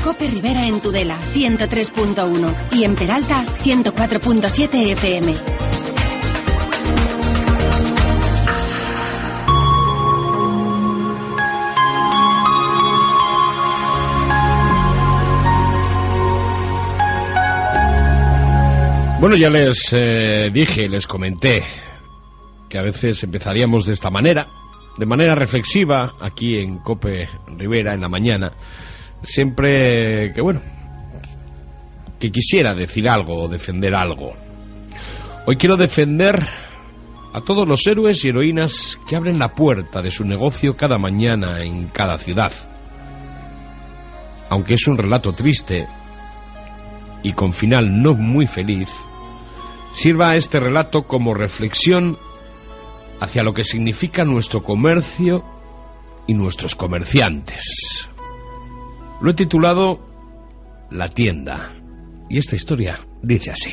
Cope Rivera en Tudela, 103.1 y en Peralta, 104.7 FM. Bueno, ya les les comenté que a veces empezaríamos de esta manera, de manera reflexiva, aquí en Cope Rivera en la mañana, siempre que quisiera decir algo o defender algo. Hoy quiero defender a todos los héroes y heroínas que abren la puerta de su negocio cada mañana en cada ciudad. Aunque es un relato triste y con final no muy feliz, sirva este relato como reflexión hacia lo que significa nuestro comercio y nuestros comerciantes. Lo he titulado La tienda, y esta historia dice así.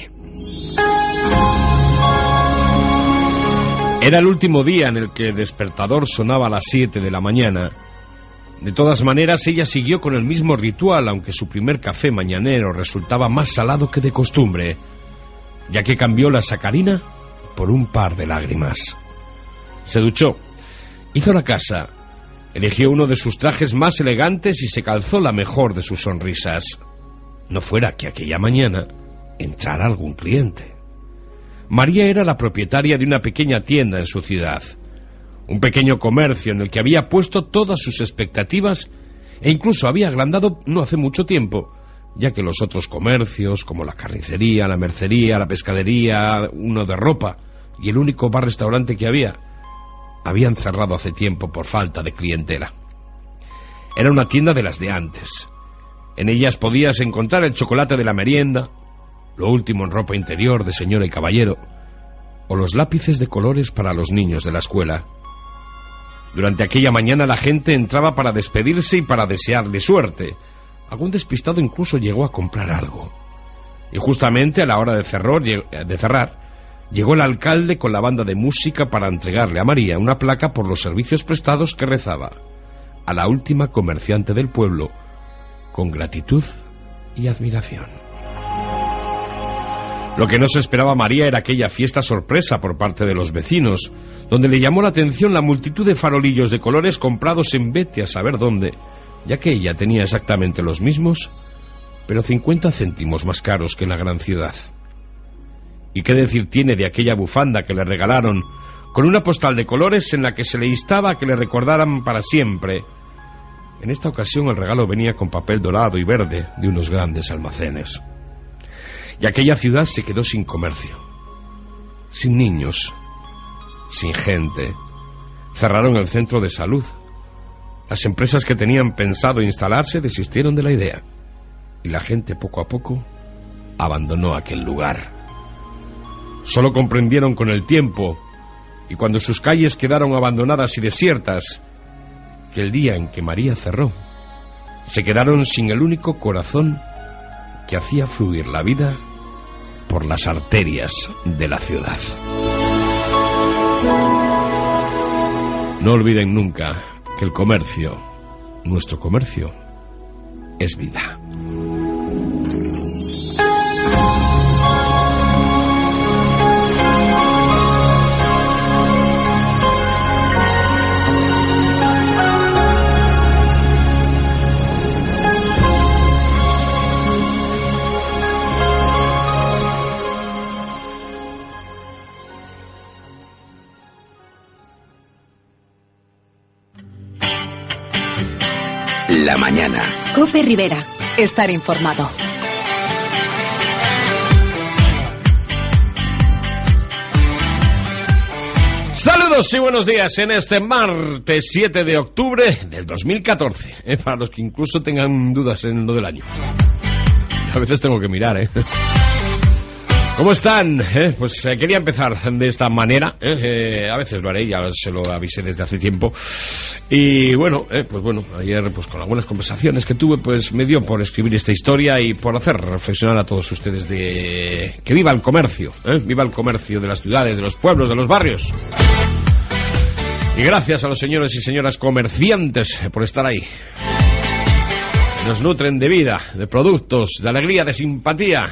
Era el último día en el que el despertador sonaba a las 7 de la mañana. De todas maneras, ella siguió con el mismo ritual, aunque su primer café mañanero resultaba más salado que de costumbre, ya que cambió la sacarina por un par de lágrimas. Se duchó, hizo la casa, eligió uno de sus trajes más elegantes y se calzó la mejor de sus sonrisas. No fuera que aquella mañana entrara algún cliente. María era la propietaria de una pequeña tienda en su ciudad, un pequeño comercio en el que había puesto todas sus expectativas e incluso había agrandado no hace mucho tiempo, ya que los otros comercios, como la carnicería, la mercería, la pescadería, uno de ropa y el único bar-restaurante que habían cerrado hace tiempo por falta de clientela. Era una tienda de las de antes. En ellas podías encontrar el chocolate de la merienda, lo último en ropa interior de señora y caballero, o los lápices de colores para los niños de la escuela. Durante aquella mañana la gente entraba para despedirse y para desearle suerte. Algún despistado incluso llegó a comprar algo. Y justamente a la hora de cerrar, llegó el alcalde con la banda de música para entregarle a María una placa por los servicios prestados que rezaba: a la última comerciante del pueblo, con gratitud y admiración. Lo que no se esperaba María era aquella fiesta sorpresa por parte de los vecinos, donde le llamó la atención la multitud de farolillos de colores comprados en vete a saber dónde, ya que ella tenía exactamente los mismos, pero 50 céntimos más caros que en la gran ciudad. ¿Y qué decir tiene de aquella bufanda que le regalaron, con una postal de colores en la que se le instaba a que le recordaran para siempre? En esta ocasión el regalo venía con papel dorado y verde de unos grandes almacenes. Y aquella ciudad se quedó sin comercio, sin niños, sin gente. Cerraron el centro de salud. Las empresas que tenían pensado instalarse desistieron de la idea, y la gente poco a poco abandonó aquel lugar. Solo comprendieron con el tiempo, y cuando sus calles quedaron abandonadas y desiertas, que el día en que María cerró, se quedaron sin el único corazón que hacía fluir la vida por las arterias de la ciudad. No olviden nunca que el comercio, nuestro comercio, es vida. La mañana. Cope Rivera. Estar informado. Saludos y buenos días en este martes 7 de octubre del 2014. Para los que incluso tengan dudas en lo del año. A veces tengo que mirar, ¿Cómo están? Pues quería empezar de esta manera. A veces lo haré, ya se lo avisé desde hace tiempo. Y bueno, ayer pues con algunas conversaciones que tuve, pues me dio por escribir esta historia y por hacer reflexionar a todos ustedes de que viva el comercio, viva el comercio de las ciudades, de los pueblos, de los barrios. Y gracias a los señores y señoras comerciantes por estar ahí. nos nutren de vida, de productos, de alegría, de simpatía.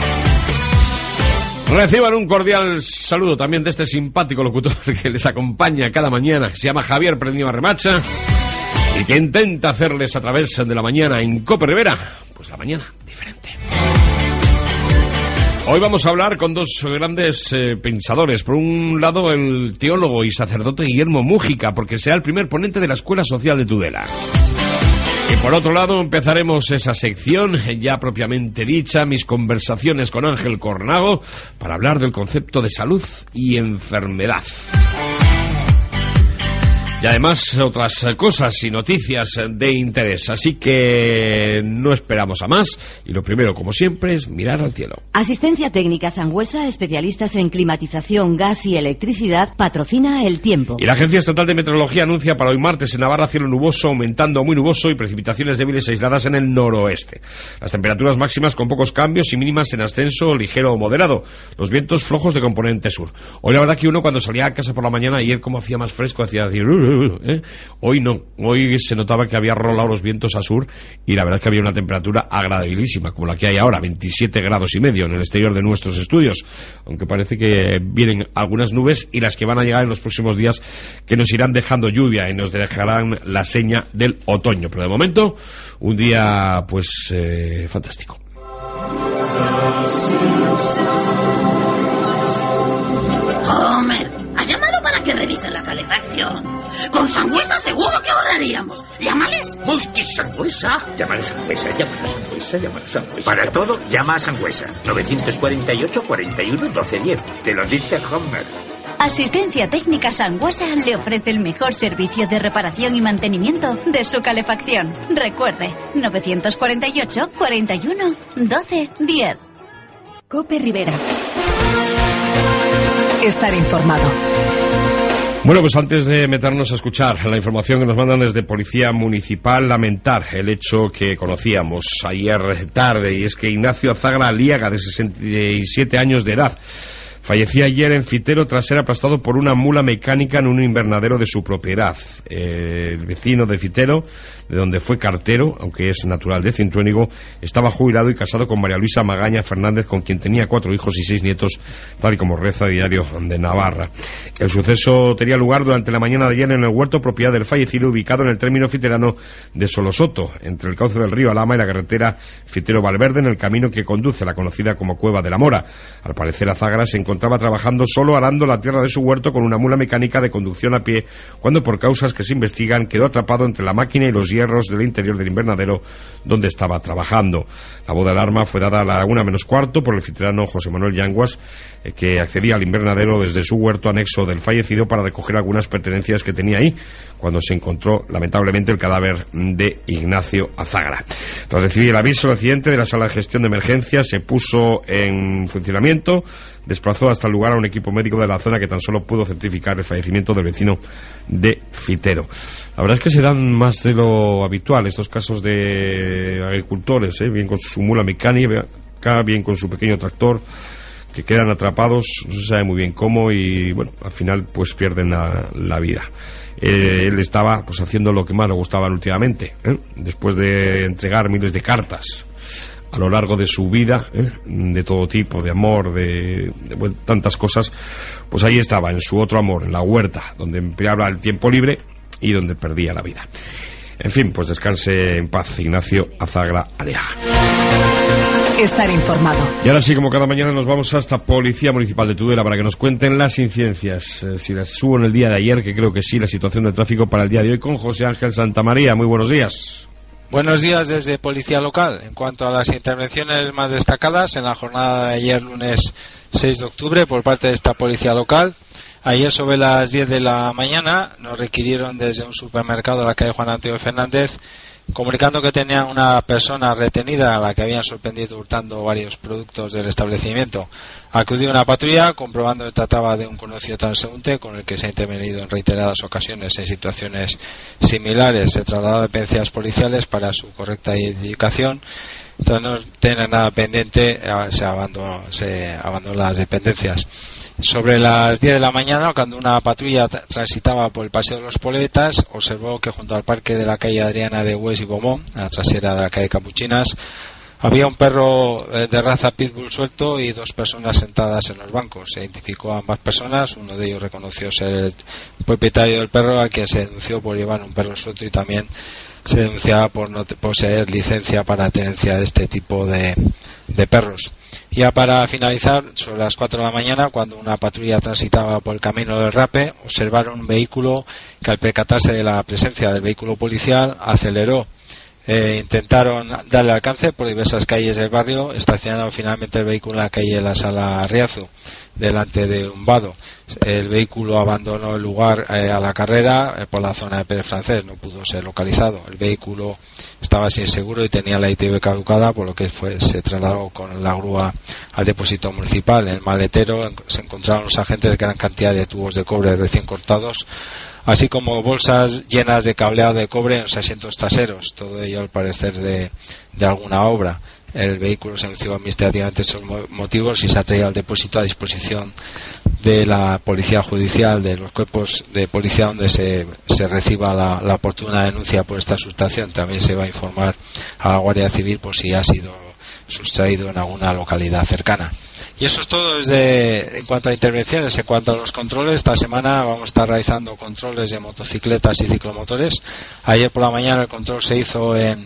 Reciban un cordial saludo también de este simpático locutor que les acompaña cada mañana, que se llama Javier Prendio Remacha, y que intenta hacerles a través de la mañana en Cope Rivera, pues la mañana diferente. Hoy vamos a hablar con dos grandes pensadores. Por un lado, el teólogo y sacerdote Guillermo Mújica, porque será el primer ponente de la Escuela Social de Tudela. Y por otro lado, empezaremos esa sección ya propiamente dicha, mis conversaciones con Ángel Cornago, para hablar del concepto de salud y enfermedad. Y además otras cosas y noticias de interés. Así que no esperamos a más. Y lo primero, como siempre, es mirar al cielo. Asistencia Técnica Sangüesa, especialistas en climatización, gas y electricidad, patrocina el tiempo. Y la Agencia Estatal de Meteorología anuncia para hoy martes en Navarra cielo nuboso, aumentando a muy nuboso y precipitaciones débiles aisladas en el noroeste. Las temperaturas máximas con pocos cambios y mínimas en ascenso ligero o moderado. Los vientos flojos de componente sur. Hoy la verdad que uno cuando salía a casa por la mañana, ayer como hacía más fresco, hacía decir... Hoy no, hoy se notaba que había rolado los vientos a sur y la verdad es que había una temperatura agradabilísima, como la que hay ahora, 27 grados y medio en el exterior de nuestros estudios, aunque parece que vienen algunas nubes y las que van a llegar en los próximos días que nos irán dejando lluvia y nos dejarán la seña del otoño, pero de momento un día pues fantástico. Homer, ¿has llamado para que revisen la calefacción? Con Sangüesa seguro que ahorraríamos. Llámales. ¿Multisangüesa? Llámale a Sangüesa, llámale a Sangüesa, llámale a Sangüesa. Para todo, llama a Sangüesa. 948 41 1210. Te lo dice Homer. Asistencia Técnica Sangüesa le ofrece el mejor servicio de reparación y mantenimiento de su calefacción. Recuerde, 948 41 1210. Cope Rivera. Estar informado. Bueno, pues antes de meternos a escuchar la información que nos mandan desde Policía Municipal, lamentar el hecho que conocíamos ayer tarde, y es que Ignacio Azagra Aliaga, de 67 años de edad, fallecía ayer en Fitero tras ser aplastado por una mula mecánica en un invernadero de su propiedad. El vecino de Fitero, de donde fue cartero, aunque es natural de Cintruénigo, estaba jubilado y casado con María Luisa Magaña Fernández, con quien tenía 4 hijos y 6 nietos, tal y como reza Diario de Navarra. El suceso tenía lugar durante la mañana de ayer en el huerto propiedad del fallecido, ubicado en el término fiterano de Solosoto, entre el cauce del río Alama y la carretera Fitero-Valverde, en el camino que conduce a la conocida como Cueva de la Mora. Al parecer, Azagra se encontraba trabajando solo arando la tierra de su huerto con una mula mecánica de conducción a pie, cuando por causas que se investigan quedó atrapado entre la máquina y los hierros del interior del invernadero donde estaba trabajando. La voz de alarma fue dada a la 1:15 por el fiterano José Manuel Yanguas, que accedía al invernadero desde su huerto anexo del fallecido para recoger algunas pertenencias que tenía ahí, cuando se encontró lamentablemente el cadáver de Ignacio Azagra. Tras recibir el aviso, el accidente de la sala de gestión de emergencias se puso en funcionamiento, desplazó hasta el lugar a un equipo médico de la zona que tan solo pudo certificar el fallecimiento del vecino de Fitero. La verdad es que se dan más de lo habitual estos casos de agricultores, bien con su mula mecánica, bien con su pequeño tractor, que quedan atrapados, no se sabe muy bien cómo, y bueno, al final pues pierden la vida. Él estaba pues haciendo lo que más le gustaba últimamente, después de entregar miles de cartas a lo largo de su vida, de todo tipo, de amor, de tantas cosas, pues ahí estaba, en su otro amor, en la huerta, donde empleaba el tiempo libre y donde perdía la vida. En fin, pues descanse en paz, Ignacio Azagra Aliaga. Estar informado. Y ahora sí, como cada mañana, nos vamos hasta Policía Municipal de Tudela para que nos cuenten las incidencias, si las hubo en el día de ayer, que creo que sí, la situación de tráfico para el día de hoy, con José Ángel Santamaría. Muy buenos días. Buenos días desde Policía Local. En cuanto a las intervenciones más destacadas en la jornada de ayer, lunes 6 de octubre, por parte de esta Policía Local, ayer sobre las 10 de la mañana nos requirieron desde un supermercado de la calle Juan Antonio Fernández, comunicando que tenían una persona retenida a la que habían sorprendido hurtando varios productos del establecimiento. Acudió una patrulla comprobando que trataba de un conocido transeúnte con el que se ha intervenido en reiteradas ocasiones en situaciones similares. Se trasladó a dependencias policiales para su correcta identificación. Entonces no tener nada pendiente, se abandonó las dependencias. Sobre las 10 de la mañana, cuando una patrulla transitaba por el Paseo de los Poletas, observó que junto al parque de la calle Adriana de Hues y Beaumont, a la trasera de la calle Capuchinas, había un perro de raza pitbull suelto y 2 personas sentadas en los bancos. Se identificó a ambas personas, uno de ellos reconoció ser el propietario del perro, a quien se denunció por llevar un perro suelto, y también se denunciaba por no poseer licencia para tenencia de este tipo de perros. Ya para finalizar, sobre las 4 de la mañana, cuando una patrulla transitaba por el camino del Rape, observaron un vehículo que, al percatarse de la presencia del vehículo policial, aceleró. Intentaron darle alcance por diversas calles del barrio, estacionando finalmente el vehículo en la calle La Sala Riazu, delante de un vado. El vehículo abandonó el lugar a la carrera por la zona de Pérez Francés, no pudo ser localizado. El vehículo estaba sin seguro y tenía la ITV caducada, por lo que se trasladó con la grúa al depósito municipal. En el maletero se encontraron los agentes gran cantidad de tubos de cobre recién cortados, así como bolsas llenas de cableado de cobre en los asientos traseros, todo ello al parecer de alguna obra. El vehículo se anunció administrativamente esos motivos y se ha traído al depósito a disposición de la Policía Judicial, de los cuerpos de policía, donde se reciba la oportuna denuncia por esta sustracción. También se va a informar a la Guardia Civil por si ha sido sustraído en alguna localidad cercana. Y eso es todo en cuanto a intervenciones. En cuanto a los controles, esta semana vamos a estar realizando controles de motocicletas y ciclomotores. Ayer por la mañana el control se hizo en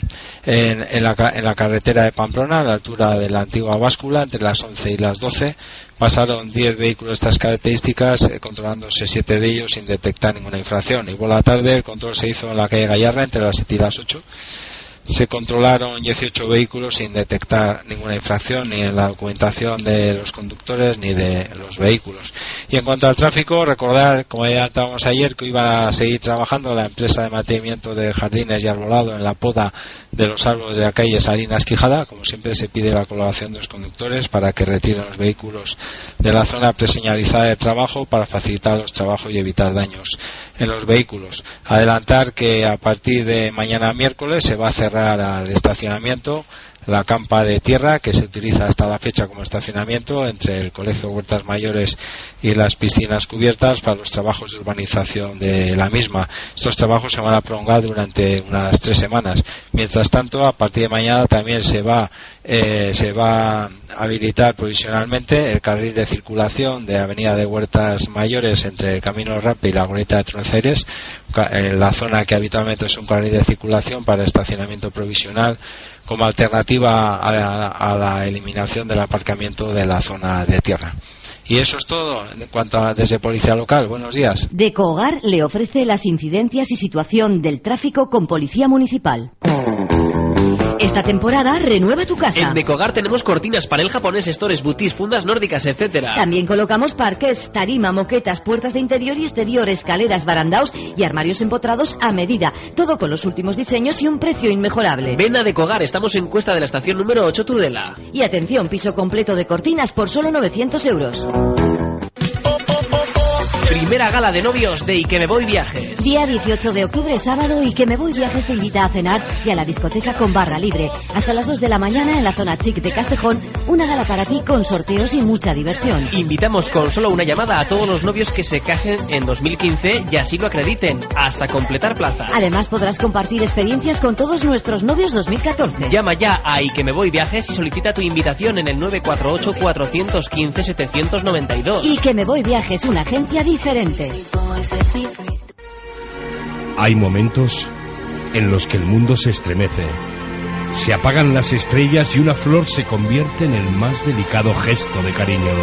la carretera de Pamplona, a la altura de la antigua báscula, entre las 11 y las 12. Pasaron 10 vehículos de estas características, controlándose 7 de ellos sin detectar ninguna infracción. Y por la tarde el control se hizo en la calle Gallarra, entre las 7 y las 8. Se controlaron 18 vehículos sin detectar ninguna infracción, ni en la documentación de los conductores ni de los vehículos. Y en cuanto al tráfico, recordar, como ya adelantábamos ayer, que iba a seguir trabajando la empresa de mantenimiento de jardines y arbolado en la poda de los árboles de la calle Salinas Quijada. Como siempre, se pide la colaboración de los conductores para que retiren los vehículos de la zona preseñalizada de trabajo para facilitar los trabajos y evitar daños en los vehículos. Adelantar que a partir de mañana miércoles se va a cerrar al estacionamiento la campa de tierra que se utiliza hasta la fecha como estacionamiento entre el Colegio Huertas Mayores y las piscinas cubiertas para los trabajos de urbanización de la misma. Estos trabajos se van a prolongar durante unas 3 semanas. Mientras tanto, a partir de mañana también se va a habilitar provisionalmente el carril de circulación de Avenida de Huertas Mayores entre el Camino Rape y la Glorieta de Tronceires, en la zona que habitualmente es un carril de circulación para estacionamiento provisional, como alternativa a la eliminación del aparcamiento de la zona de tierra. Y eso es todo en cuanto a desde Policía Local. Buenos días. Decohogar le ofrece las incidencias y situación del tráfico con Policía Municipal. Esta temporada renueva tu casa. En Decohogar tenemos cortinas, panel japonés, stores, boutis, fundas nórdicas, etcétera. También colocamos parqués, tarima, moquetas, puertas de interior y exterior, escaleras, barandaos y armarios empotrados a medida. Todo con los últimos diseños y un precio inmejorable. Ven a Decohogar, estamos en Cuesta de la estación número 8, Tudela. Y atención, piso completo de cortinas por solo 900 euros. Primera gala de novios de Y que me voy viajes. Día 18 de octubre, sábado, Y que me voy viajes te invita a cenar y a la discoteca con barra libre. Hasta las 2 de la mañana en la zona chic de Castejón, una gala para ti con sorteos y mucha diversión. Invitamos con solo una llamada a todos los novios que se casen en 2015 y así lo acrediten, hasta completar plaza. Además podrás compartir experiencias con todos nuestros novios 2014. Llama ya a Y que me voy viajes y solicita tu invitación en el 948 415 792. Y que me voy viajes, una agencia diferente. Hay momentos en los que el mundo se estremece. Se apagan las estrellas y una flor se convierte en el más delicado gesto de cariño.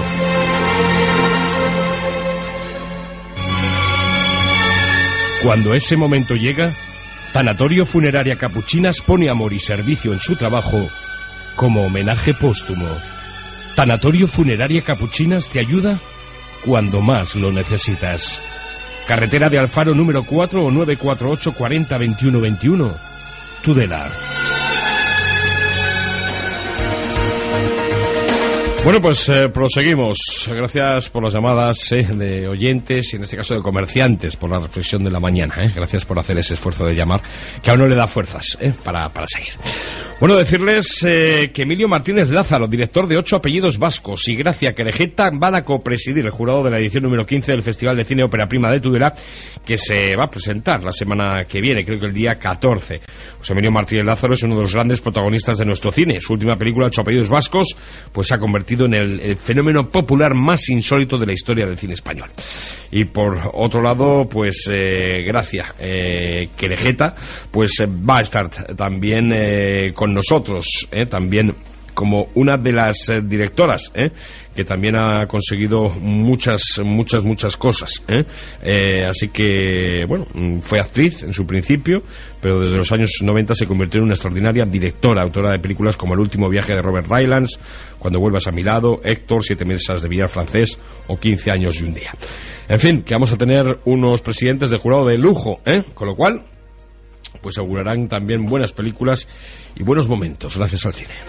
Cuando ese momento llega, Tanatorio Funeraria Capuchinas pone amor y servicio en su trabajo como homenaje póstumo. Tanatorio Funeraria Capuchinas te ayuda cuando más lo necesitas. Carretera de Alfaro número 4 o 948 40 21 21, Tudela. Bueno, pues proseguimos. Gracias por las llamadas de oyentes y en este caso de comerciantes por la reflexión de la mañana. Gracias por hacer ese esfuerzo de llamar que aún no le da fuerzas para seguir. Bueno, decirles que Emilio Martínez Lázaro, director de 8 apellidos vascos, y Gracia Querejeta van a copresidir el jurado de la edición número 15 del Festival de Cine Ópera Prima de Tudela, que se va a presentar la semana que viene, creo que el día 14. Pues Emilio Martínez Lázaro es uno de los grandes protagonistas de nuestro cine. Su última película, 8 apellidos vascos, pues se ha convertido en el fenómeno popular más insólito de la historia del cine español. Y por otro lado, pues Gracia Querejeta, pues va a estar también con nosotros, también como una de las directoras, que también ha conseguido muchas cosas, así que, bueno, fue actriz en su principio, pero desde los años 90 se convirtió en una extraordinaria directora, autora de películas como El último viaje de Robert Rylance, Cuando vuelvas a mi lado, Héctor, 7 mesas de billar francés o 15 años y un día. En fin, que vamos a tener unos presidentes de jurado de lujo, con lo cual pues augurarán también buenas películas y buenos momentos gracias al cine.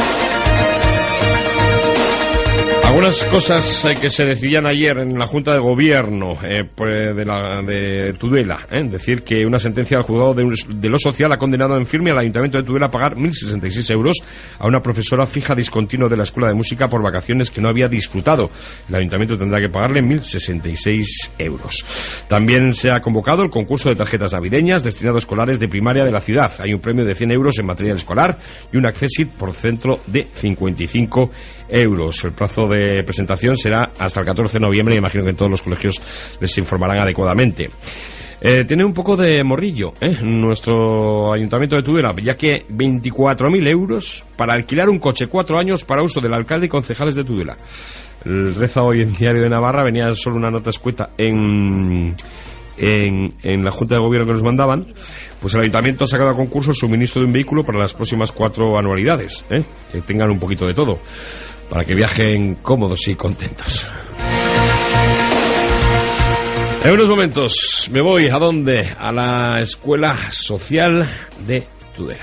Algunas cosas que se decidían ayer en la Junta de Gobierno de Tudela, decir que una sentencia del juzgado de lo social ha condenado en firme al Ayuntamiento de Tudela a pagar 1.066 euros a una profesora fija discontinua de la Escuela de Música por vacaciones que no había disfrutado. El Ayuntamiento tendrá que pagarle 1.066 euros. También se ha convocado el concurso de tarjetas navideñas destinado a escolares de primaria de la ciudad. Hay un premio de 100 euros en material escolar y un accessit por centro de 55 euros. El plazo de presentación será hasta el 14 de noviembre y imagino que en todos los colegios les informarán adecuadamente. Tiene un poco de morrillo nuestro Ayuntamiento de Tudela, ya que 24.000 euros para alquilar un coche 4 años para uso del alcalde y concejales de Tudela. El reza hoy en Diario de Navarra, venía solo una nota escueta en la Junta de Gobierno que nos mandaban. Pues el Ayuntamiento ha sacado a concurso el suministro de un vehículo para las próximas 4 anualidades, que tengan un poquito de todo, para que viajen cómodos y contentos. En unos momentos me voy, ¿a dónde? A la Escuela Social de Tudela.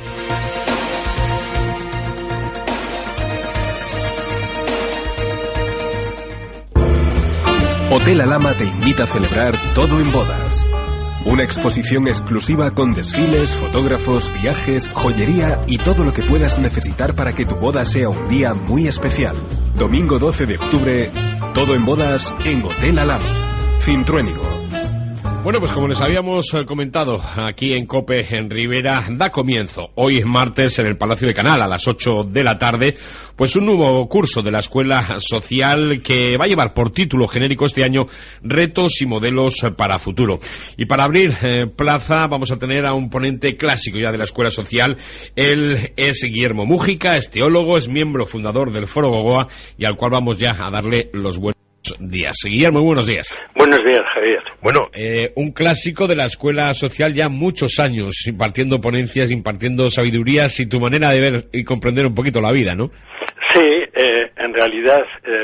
Hotel Alhama te invita a celebrar Todo en Bodas. Una exposición exclusiva con desfiles, fotógrafos, viajes, joyería y todo lo que puedas necesitar para que tu boda sea un día muy especial. Domingo 12 de octubre, Todo en Bodas en Hotel Alhama. Cintruénigo. Bueno, pues como les habíamos comentado aquí en COPE en Rivera, da comienzo hoy martes en el Palacio de Canal a las 8 de la tarde, pues un nuevo curso de la Escuela Social que va a llevar por título genérico este año Retos y Modelos para Futuro. Y para abrir plaza vamos a tener a un ponente clásico ya de la Escuela Social. Él es Guillermo Mújica, es teólogo, es miembro fundador del Foro Gogoa y al cual vamos ya a darle los buenos días. Guillermo, muy buenos días. Buenos días, Javier. Bueno, un clásico de la Escuela Social, ya muchos años impartiendo ponencias, impartiendo sabidurías y tu manera de ver y comprender un poquito la vida, ¿no? Sí, en realidad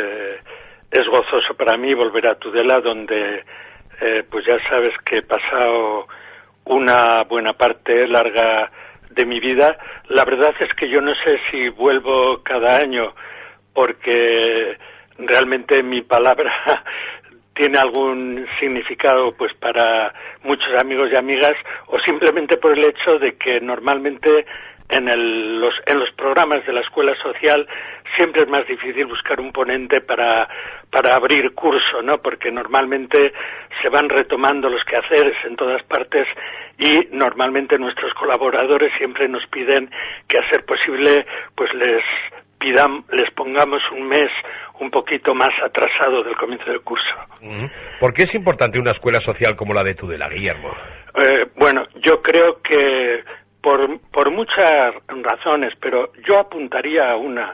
es gozoso para mí volver a Tudela, donde pues ya sabes que he pasado una buena parte larga de mi vida. La verdad es que yo no sé si vuelvo cada año porque realmente mi palabra tiene algún significado pues para muchos amigos y amigas, o simplemente por el hecho de que normalmente en los programas de la Escuela Social siempre es más difícil buscar un ponente para abrir curso, ¿no? Porque normalmente se van retomando los quehaceres en todas partes y normalmente nuestros colaboradores siempre nos piden que a ser posible pues les pongamos un mes un poquito más atrasado del comienzo del curso. ¿Por qué es importante una escuela social como la de Tudela, Guillermo? Bueno, yo creo que por muchas razones, pero yo apuntaría a una,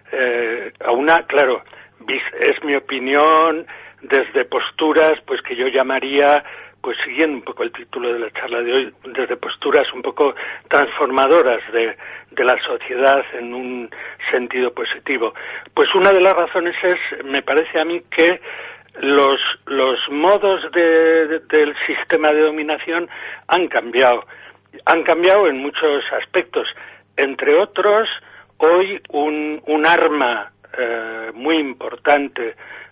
claro, es mi opinión desde posturas pues que yo llamaría, pues siguiendo un poco el título de la charla de hoy, desde posturas un poco transformadoras de la sociedad en un sentido positivo. Pues una de las razones me parece a mí que los modos del sistema de dominación han cambiado en muchos aspectos. Entre otros, hoy un arma muy importante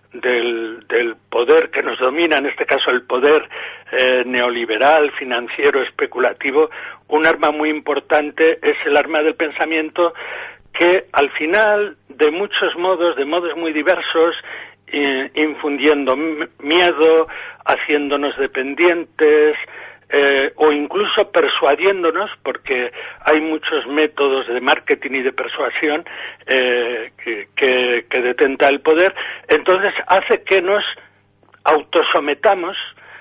del poder que nos domina, en este caso el poder neoliberal, financiero, especulativo, un arma muy importante es el arma del pensamiento, que al final, de muchos modos, de modos muy diversos, infundiendo miedo, haciéndonos dependientes, o incluso persuadiéndonos, porque hay muchos métodos de marketing y de persuasión que detenta el poder, entonces hace que nos autosometamos.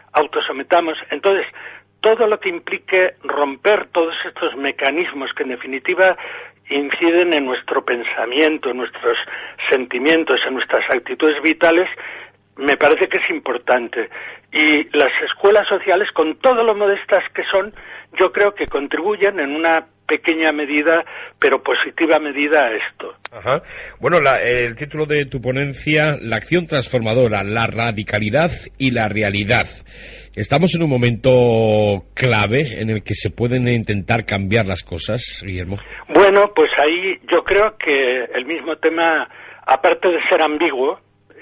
Entonces, todo lo que implique romper todos estos mecanismos que en definitiva inciden en nuestro pensamiento, en nuestros sentimientos, en nuestras actitudes vitales, me parece que es importante. Y las escuelas sociales, con todo lo modestas que son, yo creo que contribuyen en una pequeña medida, pero positiva medida, a esto. Ajá. Bueno, el título de tu ponencia, La acción transformadora, la radicalidad y la realidad. Estamos en un momento clave en el que se pueden intentar cambiar las cosas, Guillermo. Bueno, pues ahí yo creo que el mismo tema, aparte de ser ambiguo,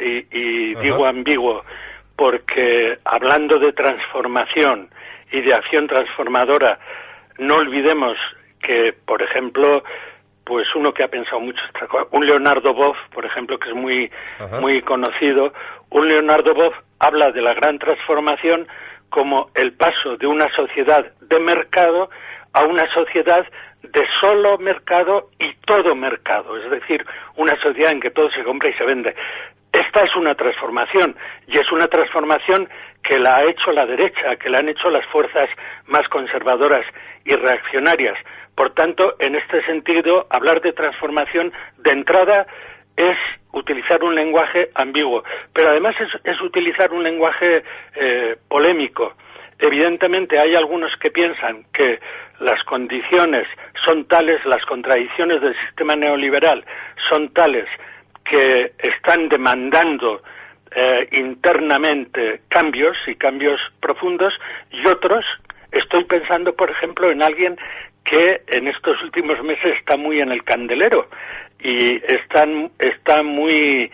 y digo ambiguo porque hablando de transformación y de acción transformadora, no olvidemos que, por ejemplo, pues uno que ha pensado mucho, un Leonardo Boff, por ejemplo, que es muy conocido, un Leonardo Boff habla de la gran transformación como el paso de una sociedad de mercado a una sociedad de solo mercado y todo mercado, es decir, una sociedad en que todo se compra y se vende. Esta es una transformación, y es una transformación que la ha hecho la derecha, que la han hecho las fuerzas más conservadoras y reaccionarias. Por tanto, en este sentido, hablar de transformación de entrada es utilizar un lenguaje ambiguo, pero además es utilizar un lenguaje polémico. Evidentemente hay algunos que piensan que las condiciones son tales, las contradicciones del sistema neoliberal son tales que están demandando internamente cambios y cambios profundos, y otros, estoy pensando por ejemplo en alguien que en estos últimos meses está muy en el candelero y está muy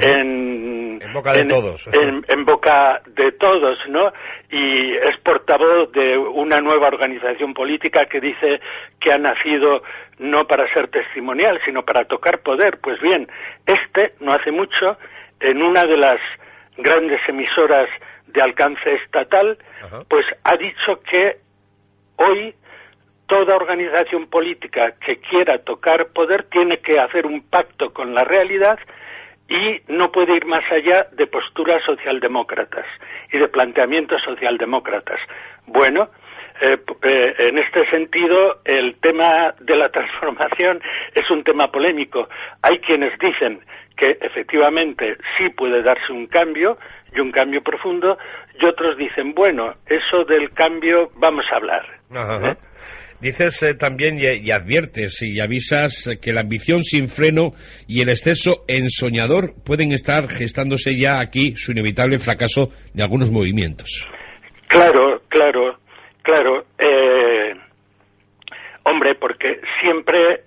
en boca de todos. En boca de todos, ¿no? Y es portavoz de una nueva organización política que dice que ha nacido no para ser testimonial, sino para tocar poder. Pues bien, no hace mucho, en una de las grandes emisoras de alcance estatal, pues ha dicho que hoy toda organización política que quiera tocar poder tiene que hacer un pacto con la realidad y no puede ir más allá de posturas socialdemócratas y de planteamientos socialdemócratas. Bueno, en este sentido, el tema de la transformación es un tema polémico. Hay quienes dicen que efectivamente sí puede darse un cambio, y un cambio profundo, y otros dicen, bueno, eso del cambio vamos a hablar. Dices también y adviertes y avisas que la ambición sin freno y el exceso ensoñador pueden estar gestándose ya aquí su inevitable fracaso de algunos movimientos. Claro. Hombre, porque siempre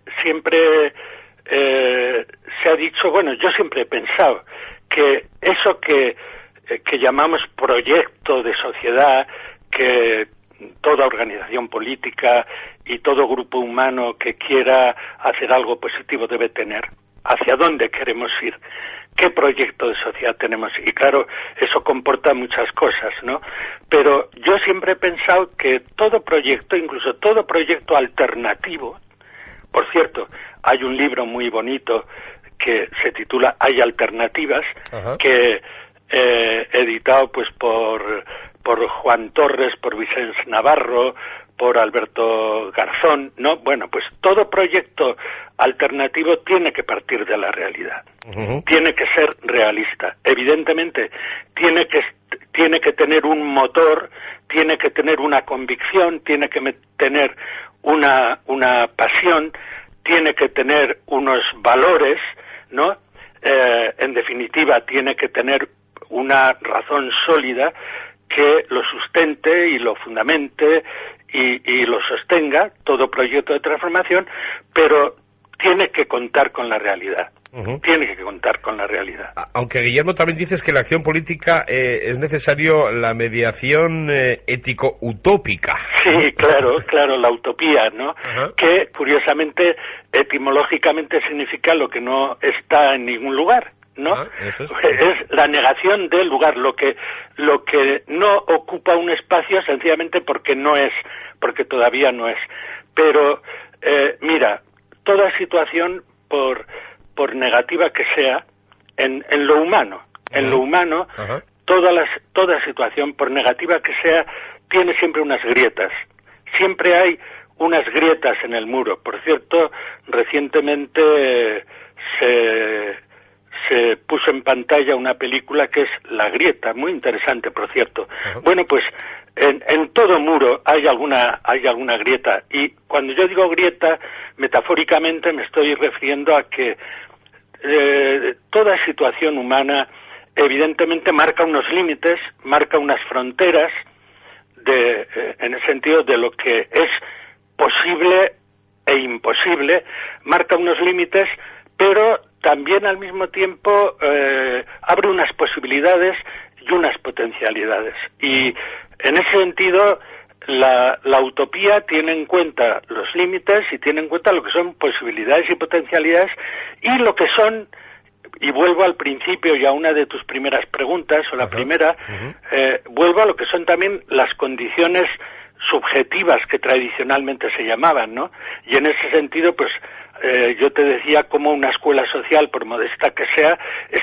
se ha dicho, bueno, yo siempre he pensado que eso que llamamos proyecto de sociedad, que toda organización política y todo grupo humano que quiera hacer algo positivo debe tener. ¿Hacia dónde queremos ir? ¿Qué proyecto de sociedad tenemos? Y claro, eso comporta muchas cosas, ¿no? Pero yo siempre he pensado que todo proyecto, incluso todo proyecto alternativo, por cierto, hay un libro muy bonito que se titula Hay alternativas, que editado pues por Juan Torres, por Vicente Navarro, por Alberto Garzón, ¿no? Bueno, pues todo proyecto alternativo tiene que partir de la realidad, tiene que ser realista. Evidentemente, tiene que tener un motor, tiene que tener una convicción, tiene que tener una pasión, tiene que tener unos valores, ¿no? En definitiva, tiene que tener una razón sólida que lo sustente y lo fundamente y lo sostenga, todo proyecto de transformación, pero tiene que contar con la realidad. tiene que contar con la realidad. Aunque, Guillermo, también dices que en la acción política es necesario la mediación ético-utópica. Sí, claro, la utopía, ¿no? Que, curiosamente, etimológicamente significa lo que no está en ningún lugar, ¿no? Es la negación del lugar, lo que no ocupa un espacio sencillamente porque no es, porque todavía no es. Pero, mira, toda situación, por negativa que sea, en lo humano, toda situación, por negativa que sea, tiene siempre unas grietas. Siempre hay unas grietas en el muro. Por cierto, recientemente se puso en pantalla una película que es La Grieta, muy interesante, por cierto. Bueno, pues en todo muro hay alguna grieta, y cuando yo digo grieta, metafóricamente me estoy refiriendo a que toda situación humana evidentemente marca unos límites, marca unas fronteras en el sentido de lo que es posible e imposible, marca unos límites, pero también al mismo tiempo abre unas posibilidades y unas potencialidades. Y en ese sentido, la utopía tiene en cuenta los límites y tiene en cuenta lo que son posibilidades y potencialidades, y lo que son, y vuelvo al principio y a una de tus primeras preguntas, o la primera, vuelvo a lo que son también las condiciones subjetivas que tradicionalmente se llamaban, ¿no? Y en ese sentido, pues, yo te decía cómo una escuela social, por modesta que sea,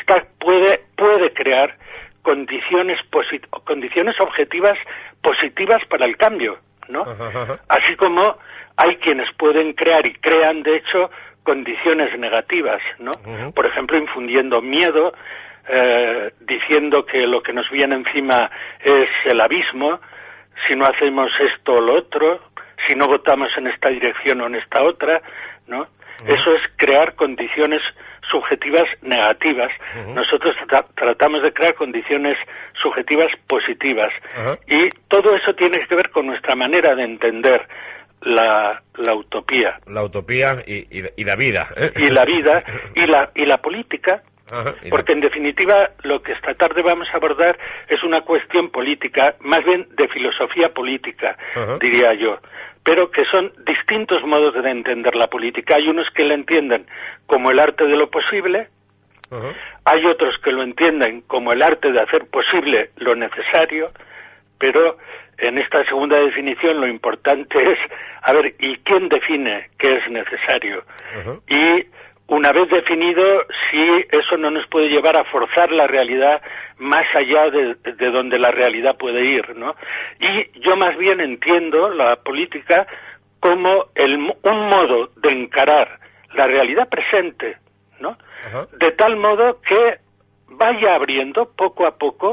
puede crear condiciones objetivas positivas para el cambio, ¿no? Así como hay quienes pueden crear y crean, de hecho, condiciones negativas, ¿no? Por ejemplo, infundiendo miedo, diciendo que lo que nos viene encima es el abismo, si no hacemos esto o lo otro, si no votamos en esta dirección o en esta otra, ¿no? Eso es crear condiciones subjetivas negativas. Nosotros tratamos de crear condiciones subjetivas positivas. Y todo eso tiene que ver con nuestra manera de entender la utopía. La utopía y la vida. Y la vida y la política. Porque en definitiva lo que esta tarde vamos a abordar es una cuestión política, más bien de filosofía política, diría yo, pero que son distintos modos de entender la política. Hay unos que la entienden como el arte de lo posible, hay otros que lo entienden como el arte de hacer posible lo necesario, pero en esta segunda definición lo importante es, a ver, ¿y quién define qué es necesario? Y una vez definido, sí, eso no nos puede llevar a forzar la realidad más allá de donde la realidad puede ir, ¿no? Y yo más bien entiendo la política como un modo de encarar la realidad presente, ¿no? De tal modo que vaya abriendo poco a poco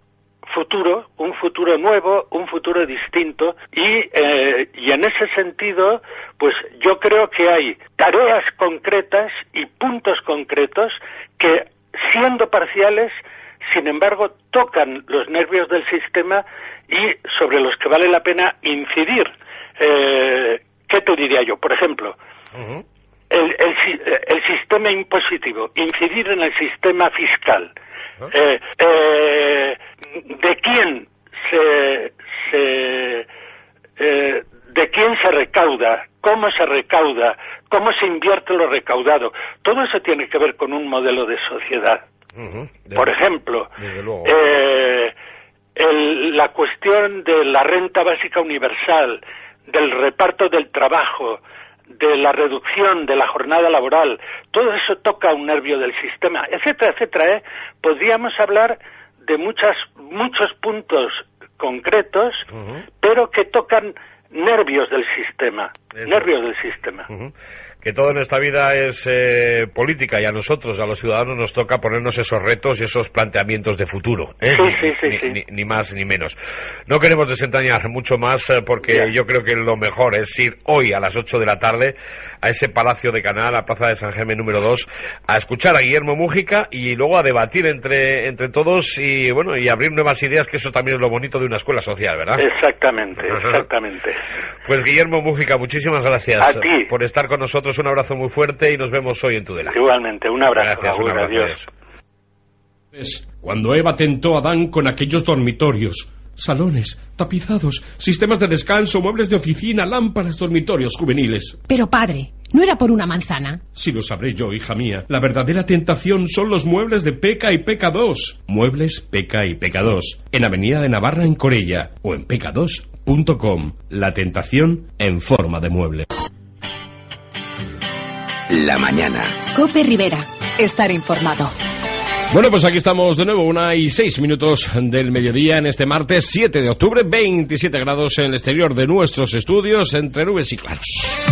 un futuro nuevo, un futuro distinto, y en ese sentido, pues yo creo que hay tareas concretas y puntos concretos que, siendo parciales, sin embargo, tocan los nervios del sistema y sobre los que vale la pena incidir. ¿Qué te diría yo? Por ejemplo, el sistema impositivo, incidir en el sistema fiscal. ¿De quién se recauda? ¿Cómo se recauda? ¿Cómo se invierte lo recaudado? Todo eso tiene que ver con un modelo de sociedad. Por ejemplo, la cuestión de la renta básica universal, del reparto del trabajo, de la reducción de la jornada laboral, todo eso toca un nervio del sistema, etcétera, etcétera. Podríamos hablar de muchos puntos concretos, pero que tocan nervios del sistema, nervios del sistema. Que todo en esta vida es política, y a nosotros, a los ciudadanos, nos toca ponernos esos retos y esos planteamientos de futuro, ni más ni menos. No queremos desentrañar mucho más porque yo creo que lo mejor es ir hoy a las 8 de la tarde a ese Palacio de Canal, a Plaza de San Jaime número 2, a escuchar a Guillermo Múgica y luego a debatir entre todos y abrir nuevas ideas, que eso también es lo bonito de una escuela social, ¿verdad? Exactamente. Pues Guillermo Mújica, muchísimas gracias a ti por estar con nosotros. Un abrazo muy fuerte y nos vemos hoy en Tudela. Igualmente, un abrazo. Gracias, un abrazo. Adiós. Cuando Eva tentó a Adán con aquellos dormitorios, salones, tapizados, sistemas de descanso, muebles de oficina, lámparas, dormitorios juveniles. Pero padre, ¿no era por una manzana? Si lo sabré yo, hija mía. La verdadera tentación son los muebles de Peca y Peca 2. Muebles Peca y Peca 2. En Avenida de Navarra, en Corella. O en peca2.com. La tentación en forma de mueble. La mañana. Cope Rivera. Estar informado. Bueno, pues aquí estamos de nuevo, 1:06 del mediodía en este martes 7 de octubre, 27 grados en el exterior de nuestros estudios, entre nubes y claros.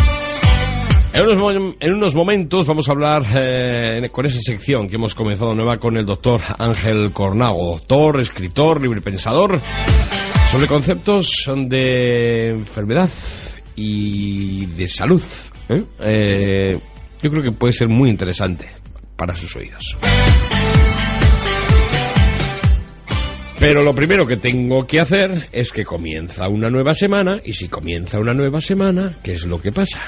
En unos momentos vamos a hablar con esa sección que hemos comenzado nueva con el doctor Ángel Cornago, doctor, escritor, librepensador, sobre conceptos de enfermedad y de salud. Yo creo que puede ser muy interesante para sus oídos. Pero lo primero que tengo que hacer es que comienza una nueva semana, y si comienza una nueva semana, ¿qué es lo que pasa?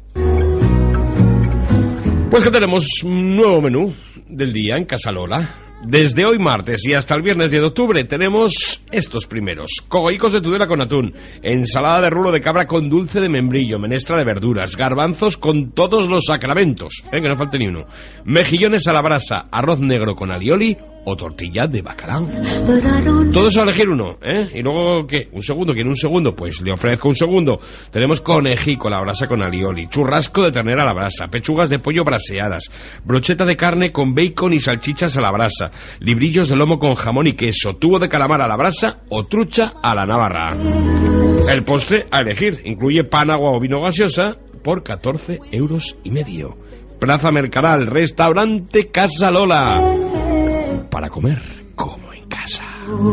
Pues que tenemos un nuevo menú del día en Casa Lola. Desde hoy martes y hasta el viernes 10 de octubre tenemos estos primeros: cogollicos de Tudela con atún, ensalada de rulo de cabra con dulce de membrillo, menestra de verduras, garbanzos con todos los sacramentos, que no falte ni uno, mejillones a la brasa, arroz negro con alioli o tortilla de bacalao. Todo eso a elegir uno, Y luego, ¿qué? ¿Un segundo? ¿Quiere un segundo? Pues le ofrezco un segundo. Tenemos conejico a la brasa con alioli, churrasco de ternera a la brasa, pechugas de pollo braseadas, brocheta de carne con bacon y salchichas a la brasa, librillos de lomo con jamón y queso, tubo de calamar a la brasa o trucha a la navarra. El postre a elegir incluye pan, agua o vino gaseosa por 14,5 €. Plaza Mercadal, restaurante Casa Lola, para comer como en casa.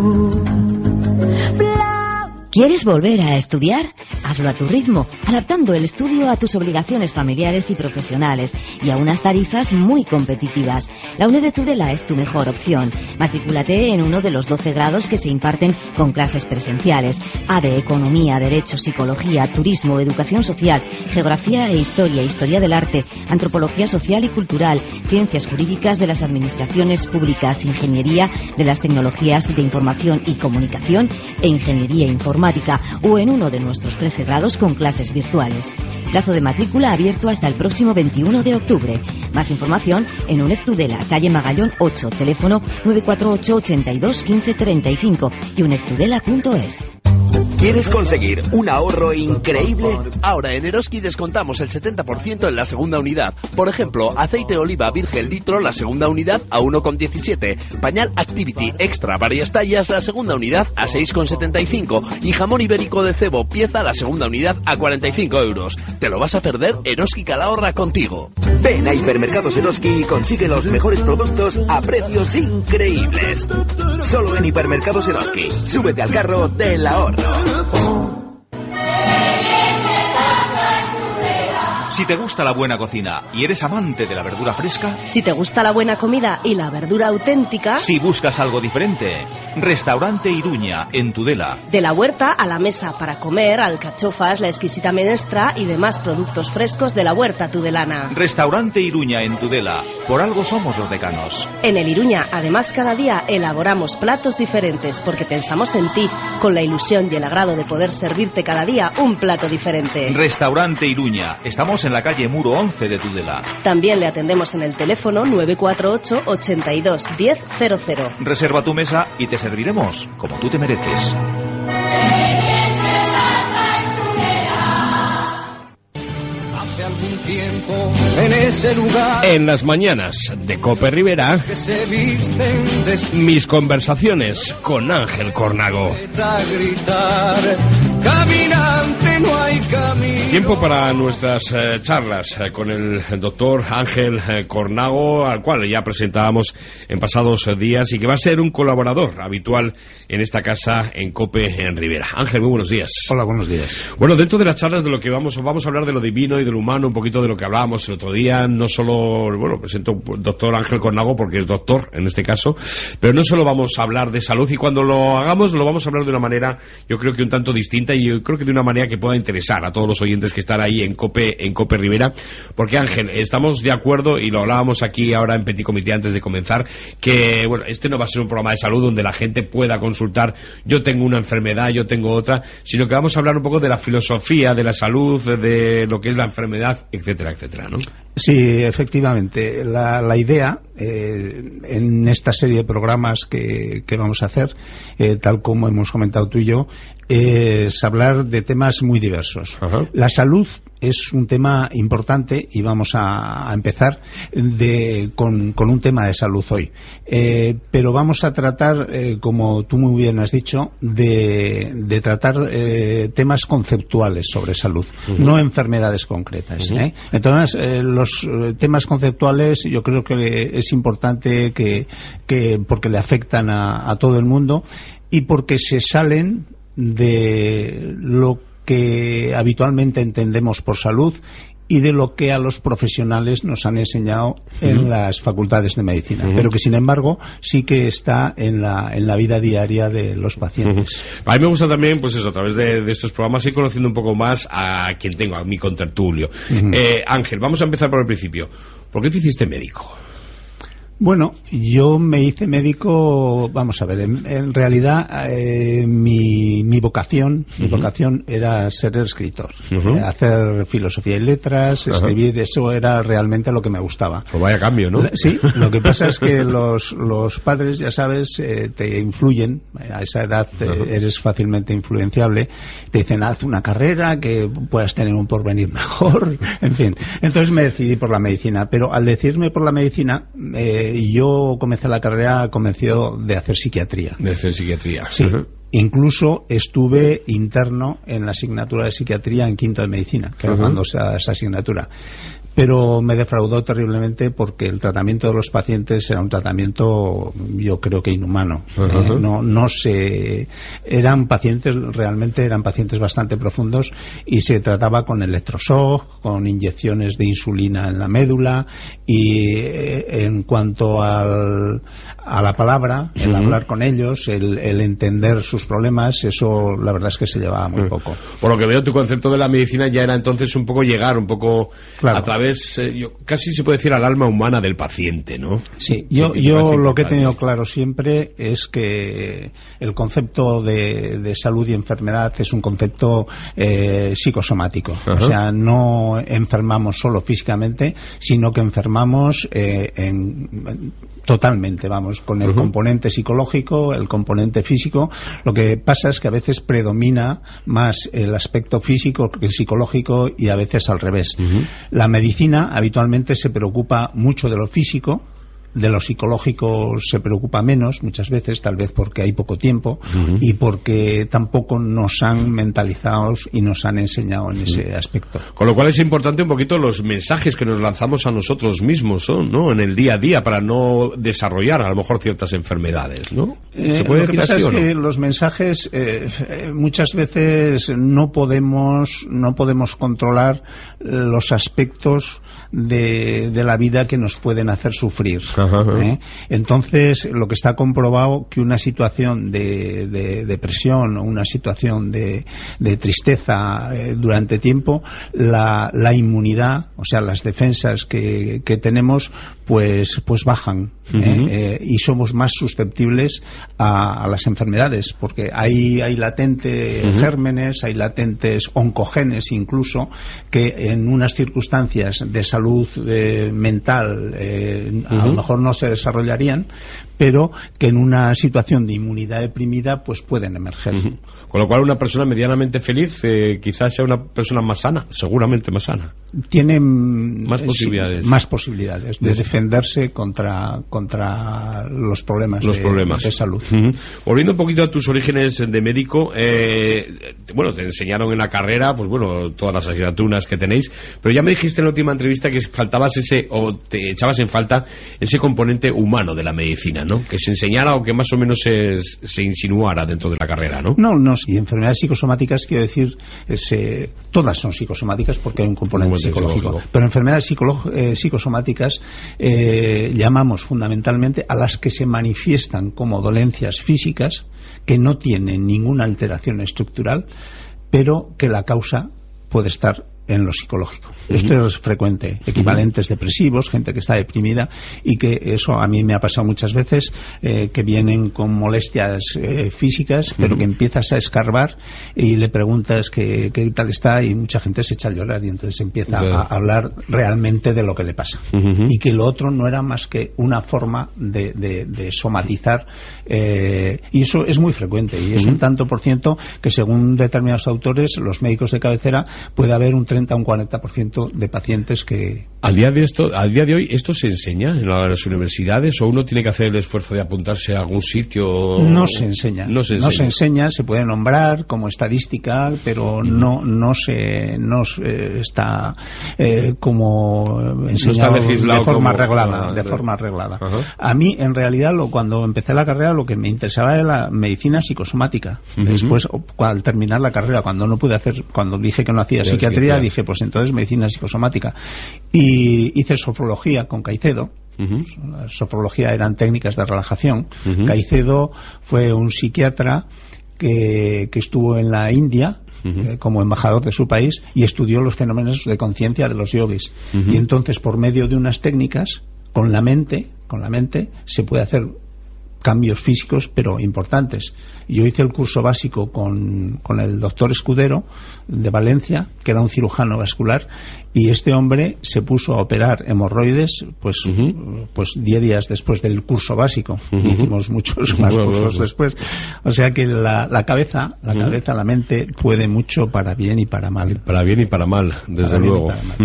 ¿Quieres volver a estudiar? Hazlo a tu ritmo, adaptando el estudio a tus obligaciones familiares y profesionales y a unas tarifas muy competitivas. La UNED de Tudela es tu mejor opción. Matrículate en uno de los 12 grados que se imparten con clases presenciales: A de Economía, Derecho, Psicología, Turismo, Educación Social, Geografía e Historia, Historia del Arte, Antropología Social y Cultural, Ciencias Jurídicas de las Administraciones Públicas, Ingeniería de las Tecnologías de Información y Comunicación e Ingeniería Informática, o en uno de nuestros 13 grados con clases virtuales. Plazo de matrícula abierto hasta el próximo 21 de octubre. Más información en UNED Tudela, calle Magallón 8, teléfono 948 82 15 35 y unedtudela.es. ¿Quieres conseguir un ahorro increíble? Ahora en Eroski descontamos el 70% en la segunda unidad. Por ejemplo, aceite de oliva virgen litro, la segunda unidad a 1,17. Pañal Activity Extra varias tallas, la segunda unidad a 6,75. Y jamón ibérico de cebo pieza, la segunda unidad a 45 €. ¿Te lo vas a perder? Eroski Calahorra contigo. Ven a Hipermercados Eroski y consigue los mejores productos a precios increíbles. Solo en Hipermercados Eroski. Súbete al carro del ahorro. Si te gusta la buena cocina y eres amante de la verdura fresca, si te gusta la buena comida y la verdura auténtica, si buscas algo diferente, Restaurante Iruña en Tudela. De la huerta a la mesa para comer, alcachofas, la exquisita menestra y demás productos frescos de la huerta tudelana. Restaurante Iruña en Tudela. Por algo somos los decanos. En el Iruña, además, cada día elaboramos platos diferentes porque pensamos en ti, con la ilusión y el agrado de poder servirte cada día un plato diferente. Restaurante Iruña. Estamos en la calle Muro 11 de Tudela. También le atendemos en el teléfono 948 82 1000. Reserva tu mesa y te serviremos como tú te mereces. Hace algún tiempo en ese lugar, en las mañanas de Cope Rivera, que se visten de mis conversaciones con Ángel Cornago. gritar, caminante no hay camino. Tiempo para nuestras charlas con el doctor Ángel Cornago, al cual ya presentábamos en pasados días y que va a ser un colaborador habitual en esta casa en Cope en Rivera. Ángel, muy buenos días. Hola, buenos días. Bueno, dentro de las charlas de lo que vamos a hablar de lo divino y de lo humano, un poquito de lo que hablábamos el otro día. No solo, presento al doctor Ángel Cornago porque es doctor en este caso, pero no solo vamos a hablar de salud, y cuando lo hagamos lo vamos a hablar de una manera, yo creo que un tanto distinta interesante y yo creo que de una manera que pueda interesar a todos los oyentes que están ahí en COPE Rivera, porque Ángel, estamos de acuerdo, y lo hablábamos aquí ahora en Petit Comité antes de comenzar, que bueno, este no va a ser un programa de salud donde la gente pueda consultar, yo tengo una enfermedad, yo tengo otra, sino que vamos a hablar un poco de la filosofía de la salud, de lo que es la enfermedad, etcétera, etcétera, ¿no? Sí, efectivamente. La idea en esta serie de programas que vamos a hacer, tal como hemos comentado tú y yo, es hablar de temas muy diversos. Ajá. La salud es un tema importante y vamos a empezar con un tema de salud hoy. Pero vamos a tratar, como tú muy bien has dicho, de tratar temas conceptuales sobre salud, no enfermedades concretas. Entonces, los temas conceptuales yo creo que es importante porque le afectan a todo el mundo y porque se salen de lo que habitualmente entendemos por salud y de lo que a los profesionales nos han enseñado en las facultades de medicina, pero que sin embargo sí que está en la vida diaria de los pacientes. A mí me gusta también, pues eso, a través de estos programas ir conociendo un poco más a quien tengo, a mi contertulio. Ángel, vamos a empezar por el principio. ¿Por qué te hiciste médico? Bueno, yo me hice médico, vamos a ver, en realidad mi vocación era ser escritor, hacer filosofía y letras, escribir, eso era realmente lo que me gustaba. Pues vaya cambio, ¿no? Sí, lo que pasa es que los padres, ya sabes, te influyen, a esa edad eres fácilmente influenciable, te dicen haz una carrera que puedas tener un porvenir mejor, en fin. Entonces me decidí por la medicina, pero al decidirme por la medicina, yo comencé la carrera convencido de hacer psiquiatría. De hacer psiquiatría. Sí. Incluso estuve interno en la asignatura de psiquiatría en quinto de medicina, que era cuando esa asignatura. Pero me defraudó terriblemente porque el tratamiento de los pacientes era un tratamiento, yo creo que inhumano. Realmente eran pacientes bastante profundos y se trataba con electroshock, con inyecciones de insulina en la médula y en cuanto a la palabra, el hablar con ellos, el entender sus problemas, eso la verdad es que se llevaba muy poco. Por lo que veo, tu concepto de la medicina ya era entonces un poco llegar, un poco a través, casi se puede decir al alma humana del paciente, ¿no? Sí, yo lo que he tenido claro siempre es que el concepto de salud y enfermedad es un concepto psicosomático. O sea, no enfermamos solo físicamente, sino que enfermamos totalmente, vamos, con el componente psicológico, el componente físico. Lo que pasa es que a veces predomina más el aspecto físico que el psicológico y a veces al revés. La medicina habitualmente se preocupa mucho de lo físico, de lo psicológico se preocupa menos, muchas veces, tal vez porque hay poco tiempo y porque tampoco nos han mentalizado y nos han enseñado en ese aspecto. Con lo cual es importante un poquito los mensajes que nos lanzamos a nosotros mismos, ¿no? En el día a día, para no desarrollar a lo mejor ciertas enfermedades, ¿no? ¿Se puede decir así o no? Que los mensajes muchas veces no podemos controlar los aspectos de la vida que nos pueden hacer sufrir. Entonces, lo que está comprobado que una situación de depresión o una situación de tristeza durante tiempo, la inmunidad, o sea, las defensas que tenemos, pues bajan y somos más susceptibles a las enfermedades, porque hay latentes gérmenes, hay latentes oncogenes incluso, que en unas circunstancias de salud mental a lo mejor no se desarrollarían, pero que en una situación de inmunidad deprimida pues pueden emerger. Con lo cual una persona medianamente feliz quizás sea una persona más sana, seguramente más sana. Tiene más posibilidades. Más posibilidades de defenderse contra los problemas de salud. Volviendo un poquito a tus orígenes de médico, te enseñaron en la carrera, pues bueno, todas las asignaturas que tenéis, pero ya me dijiste en la última entrevista que faltabas te echabas en falta ese componente humano de la medicina, ¿no? Que se enseñara o que más o menos se insinuara dentro de la carrera, ¿no? No, y enfermedades psicosomáticas, quiero decir, todas son psicosomáticas porque hay un componente psicológico. Pero enfermedades psicosomáticas llamamos fundamentalmente a las que se manifiestan como dolencias físicas que no tienen ninguna alteración estructural, pero que la causa puede estar en lo psicológico. Esto es frecuente. Equivalentes depresivos, gente que está deprimida, y que eso a mí me ha pasado muchas veces, que vienen con molestias físicas, pero que empiezas a escarbar y le preguntas qué tal está, y mucha gente se echa a llorar, y entonces empieza a hablar realmente de lo que le pasa. Y que lo otro no era más que una forma de somatizar, y eso es muy frecuente, y es un tanto por ciento que, según determinados autores, los médicos de cabecera, puede haber un 30 a un 40% de pacientes que... Al día de hoy, ¿esto se enseña en las universidades o uno tiene que hacer el esfuerzo de apuntarse a algún sitio? No se enseña. No se enseña, se puede nombrar como estadística, pero no está como enseñado de forma reglada. A mí, en realidad, cuando empecé la carrera, lo que me interesaba era la medicina psicosomática. Después, al terminar la carrera, cuando dije que no hacía psiquiatría, dije, pues entonces medicina psicosomática. Y hice sofrología con Caicedo. La sofrología eran técnicas de relajación. Caicedo fue un psiquiatra que estuvo en la India como embajador de su país y estudió los fenómenos de conciencia de los yogis. Y entonces, por medio de unas técnicas, con la mente se puede hacer cambios físicos, pero importantes. Yo hice el curso básico con el doctor Escudero de Valencia, que era un cirujano vascular, y este hombre se puso a operar hemorroides pues 10 días después del curso básico. Hicimos muchos más cursos después. O sea que la cabeza, la mente puede mucho para bien y para mal. Para bien y para mal, desde luego.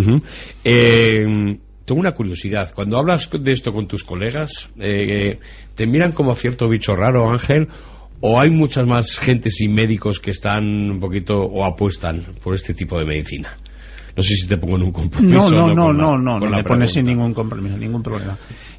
Tengo una curiosidad. Cuando hablas de esto con tus colegas, ¿te miran como cierto bicho raro, Ángel? ¿O hay muchas más gentes y médicos que están un poquito o apuestan por este tipo de medicina? No sé si te pongo en un compromiso. No me pones sin ningún compromiso, ningún problema.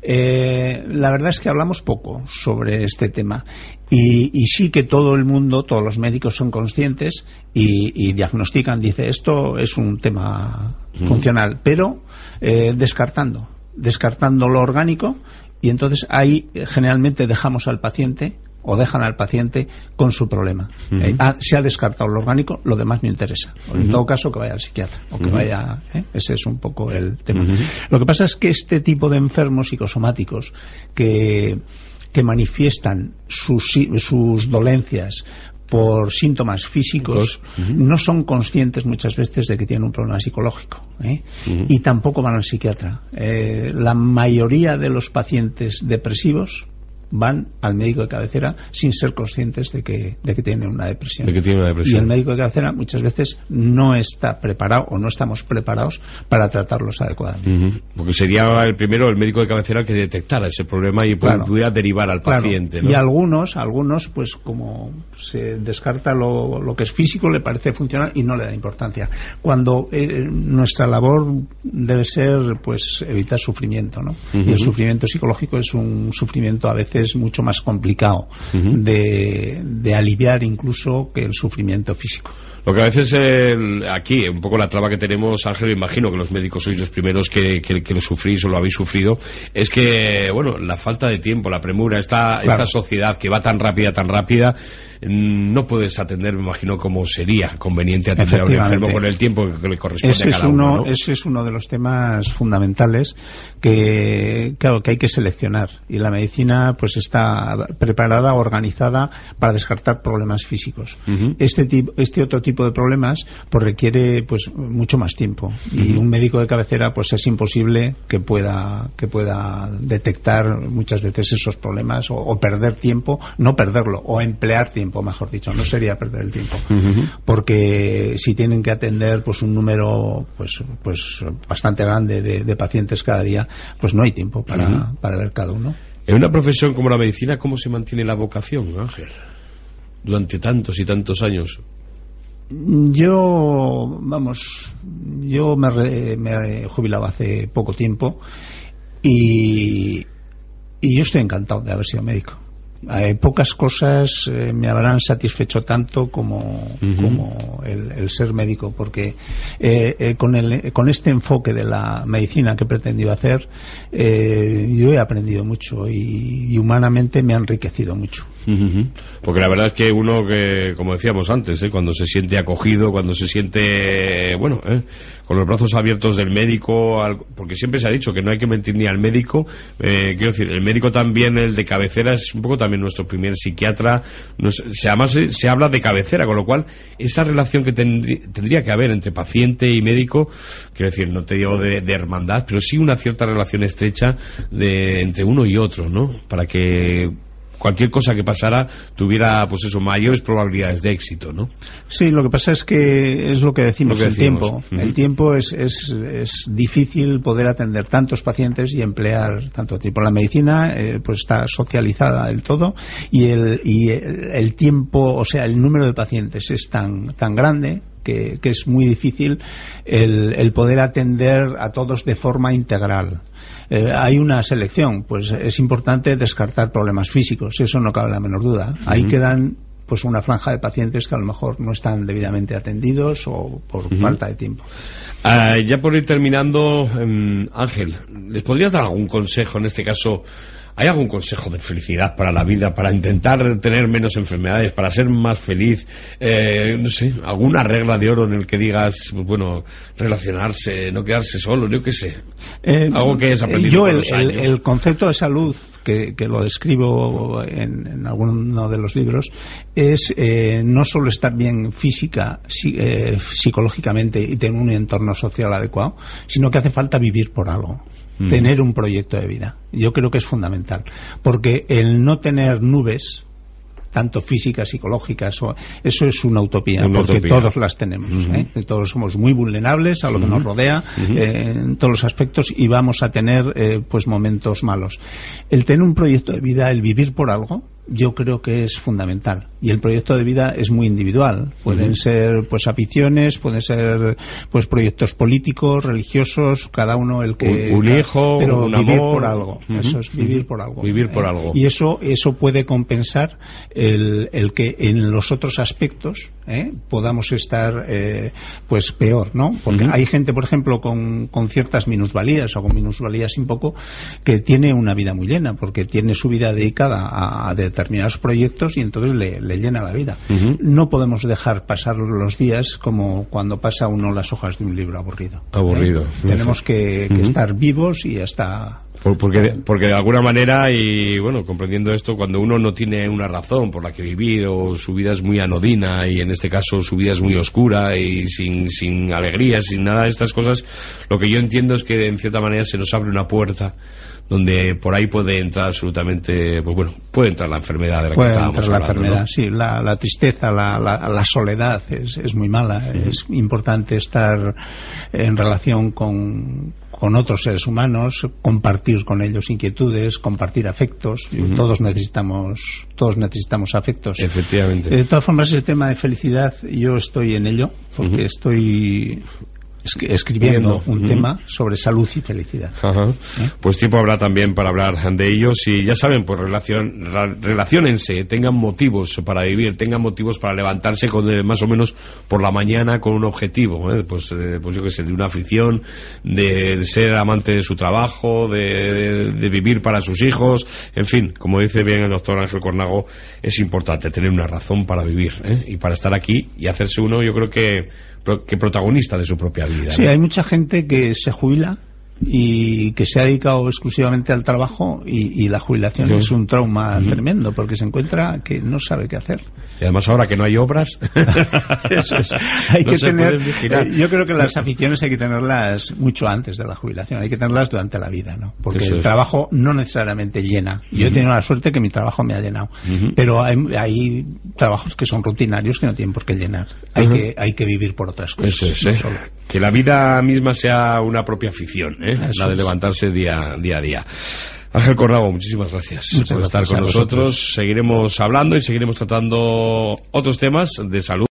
La verdad es que hablamos poco sobre este tema. Y sí que todo el mundo, todos los médicos son conscientes y diagnostican, dice, esto es un tema funcional, pero descartando lo orgánico, y entonces ahí generalmente dejamos al paciente, o dejan al paciente con su problema. Se ha descartado lo orgánico, lo demás no interesa. En todo caso, que vaya al psiquiatra, o que vaya... Ese es un poco el tema. Lo que pasa es que este tipo de enfermos psicosomáticos que manifiestan sus dolencias por síntomas físicos, no son conscientes muchas veces de que tienen un problema psicológico, y tampoco van al psiquiatra. La mayoría de los pacientes depresivos van al médico de cabecera sin ser conscientes de que tienen una depresión. Y el médico de cabecera muchas veces no está preparado, o no estamos preparados para tratarlos adecuadamente. Porque sería el médico de cabecera que detectara ese problema y pudiera derivar al paciente, ¿no? Y algunos pues como se descarta lo que es físico, le parece funcional y no le da importancia, cuando nuestra labor debe ser pues evitar sufrimiento, ¿no? Y el sufrimiento psicológico es un sufrimiento a veces mucho más complicado de aliviar incluso que el sufrimiento físico. Lo que a veces aquí, un poco la traba que tenemos, Ángel, imagino que los médicos sois los primeros que lo sufrís o lo habéis sufrido, es que, bueno, la falta de tiempo, la premura, esta sociedad que va tan rápida, no puedes atender, me imagino, como sería conveniente atender a un enfermo con el tiempo que le corresponde a cada uno, ¿no? Ese es uno de los temas fundamentales que hay que seleccionar, y la medicina pues está preparada, organizada para descartar problemas físicos. Este otro tipo de problemas pues requiere pues mucho más tiempo, y un médico de cabecera pues es imposible que pueda detectar muchas veces esos problemas, o perder tiempo, no perderlo, o emplear tiempo, mejor dicho, no sería perder el tiempo, porque si tienen que atender pues un número pues bastante grande de pacientes cada día, pues no hay tiempo para ver cada uno. En una profesión como la medicina, ¿cómo se mantiene la vocación, Ángel, durante tantos y tantos años? Yo me he jubilado hace poco tiempo, y yo estoy encantado de haber sido médico. Pocas cosas me habrán satisfecho tanto como el ser médico, porque con este enfoque de la medicina que he pretendido hacer, yo he aprendido mucho y humanamente me ha enriquecido mucho. Porque la verdad es que uno que, como decíamos antes, cuando se siente acogido, cuando se siente, con los brazos abiertos del médico, porque siempre se ha dicho que no hay que mentir ni al médico, quiero decir, el médico también, el de cabecera, es un poco también nuestro primer psiquiatra, además se habla de cabecera, con lo cual esa relación que tendría que haber entre paciente y médico, quiero decir, no te digo de hermandad, pero sí una cierta relación estrecha entre uno y otro, ¿no? Para que cualquier cosa que pasara tuviera, pues eso, mayores probabilidades de éxito, ¿no? Sí, lo que pasa es que es lo que decimos, el tiempo. El tiempo es difícil poder atender tantos pacientes y emplear tanto tiempo. La medicina pues está socializada del todo y el tiempo, o sea, el número de pacientes es tan grande que es muy difícil el poder atender a todos de forma integral. Hay una selección, pues es importante descartar problemas físicos, eso no cabe la menor duda. Ahí quedan pues una franja de pacientes que a lo mejor no están debidamente atendidos o por falta de tiempo. Ya por ir terminando, Ángel, ¿les podrías dar algún consejo en este caso? ¿Hay algún consejo de felicidad para la vida, para intentar tener menos enfermedades, para ser más feliz? No sé, alguna regla de oro en el que digas, bueno, relacionarse, no quedarse solo, yo qué sé. Algo que hayas aprendido con los años. El concepto de salud, que lo describo en alguno de los libros, es no solo estar bien física, psicológicamente y tener un entorno social adecuado, sino que hace falta vivir por algo. Tener un proyecto de vida. Yo creo que es fundamental, porque el no tener nubes, tanto físicas, psicológicas, eso es una utopía, todos las tenemos. Todos somos muy vulnerables a lo que nos rodea en todos los aspectos y vamos a tener pues momentos malos. El tener un proyecto de vida, el vivir por algo, yo creo que es fundamental. Y el proyecto de vida es muy individual. Pueden ser pues aficiones, pueden ser pues proyectos políticos, religiosos, cada uno el que... Un hijo, pero un vivir amor. Por algo. Eso es vivir por algo. Vivir por algo. Y eso puede compensar el que en los otros aspectos podamos estar pues peor, ¿no? Porque hay gente, por ejemplo, con ciertas minusvalías o con minusvalías un poco, que tiene una vida muy llena, porque tiene su vida dedicada a determinados proyectos y entonces le llena la vida. No podemos dejar pasar los días como cuando pasa uno las hojas de un libro aburrido. Tenemos que estar vivos y hasta... Porque de alguna manera, y bueno, comprendiendo esto, cuando uno no tiene una razón por la que vivir, o su vida es muy anodina, y en este caso su vida es muy oscura y sin alegría, sin nada de estas cosas, lo que yo entiendo es que en cierta manera se nos abre una puerta donde por ahí puede entrar absolutamente, pues bueno, puede entrar la enfermedad de la que estábamos hablando, ¿no? Sí, la tristeza, la soledad es muy mala. Es importante estar en relación con otros seres humanos, compartir con ellos inquietudes, compartir afectos. Todos necesitamos afectos. Efectivamente. De todas formas, el tema de felicidad, yo estoy en ello, porque estoy escribiendo un tema sobre salud y felicidad. Pues tiempo habrá también para hablar de ellos, y ya saben, pues relaciónense, tengan motivos para vivir, tengan motivos para levantarse más o menos por la mañana con un objetivo, pues yo qué sé, de una afición, de ser amante de su trabajo, de vivir para sus hijos, en fin, como dice bien el doctor Ángel Cornago, es importante tener una razón para vivir, y para estar aquí y hacerse uno, yo creo que protagonista de su propia vida. Sí, hay mucha gente que se jubila y que se ha dedicado exclusivamente al trabajo y la jubilación es un trauma tremendo, porque se encuentra que no sabe qué hacer. Y además ahora que no hay obras eso es. Hay que tener, yo creo que las aficiones hay que tenerlas mucho antes de la jubilación, hay que tenerlas durante la vida, ¿no? Porque el trabajo no necesariamente llena. Yo he tenido la suerte que mi trabajo me ha llenado, pero hay trabajos que son rutinarios que no tienen por qué llenar. Hay que vivir por otras cosas. Eso es, que la vida misma sea una propia afición, la de levantarse día a día. Ángel Cornago, muchísimas gracias por estar con nosotros. Seguiremos hablando y seguiremos tratando otros temas de salud.